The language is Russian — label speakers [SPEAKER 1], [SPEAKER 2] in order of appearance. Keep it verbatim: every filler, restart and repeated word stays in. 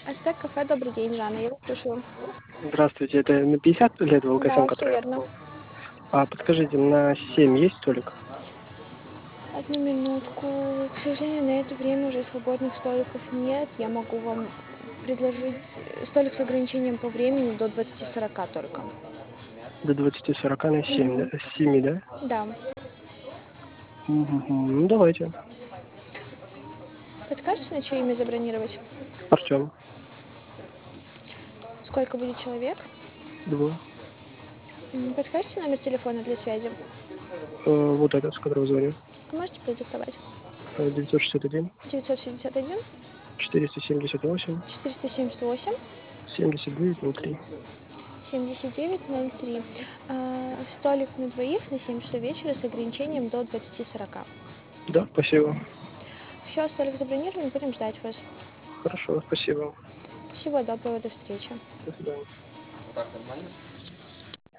[SPEAKER 1] Астек кафе, добрый день, Жанна, я вас слушаю.
[SPEAKER 2] Здравствуйте, это на пятьдесят лет
[SPEAKER 1] Да,
[SPEAKER 2] волкосем,
[SPEAKER 1] все
[SPEAKER 2] который я
[SPEAKER 1] верно.
[SPEAKER 2] попал? А подскажите, на семь есть столик?
[SPEAKER 1] Одну минутку. К сожалению, на это время уже свободных столиков нет. Я могу вам предложить э, столик с ограничением по времени до двадцати сорока только.
[SPEAKER 2] До двадцати сорока на семь, да?
[SPEAKER 1] Мгм.
[SPEAKER 2] С семи, да?
[SPEAKER 1] Да.
[SPEAKER 2] Мгм. Ну, давайте.
[SPEAKER 1] Подскажете, на чье имя забронировать?
[SPEAKER 2] Артем.
[SPEAKER 1] Сколько будет человек?
[SPEAKER 2] Двое.
[SPEAKER 1] М, Подскажете номер телефона для связи?
[SPEAKER 2] Э, вот этот, с которого звоню.
[SPEAKER 1] А можете продиктовать?
[SPEAKER 2] Э, девятьсот шестьдесят один,
[SPEAKER 1] девятьсот шестьдесят один
[SPEAKER 2] четыреста семьдесят восемь,
[SPEAKER 1] четыреста семьдесят восемь
[SPEAKER 2] семьдесят девять ноль три.
[SPEAKER 1] семьдесят девять ноль три. А, Столик на двоих на семь часов вечера с ограничением до двадцати сорока.
[SPEAKER 2] Да, спасибо.
[SPEAKER 1] Все, столик забронирован, будем ждать вас.
[SPEAKER 2] Хорошо, спасибо.
[SPEAKER 1] Всего доброго, до встречи.
[SPEAKER 2] До свидания.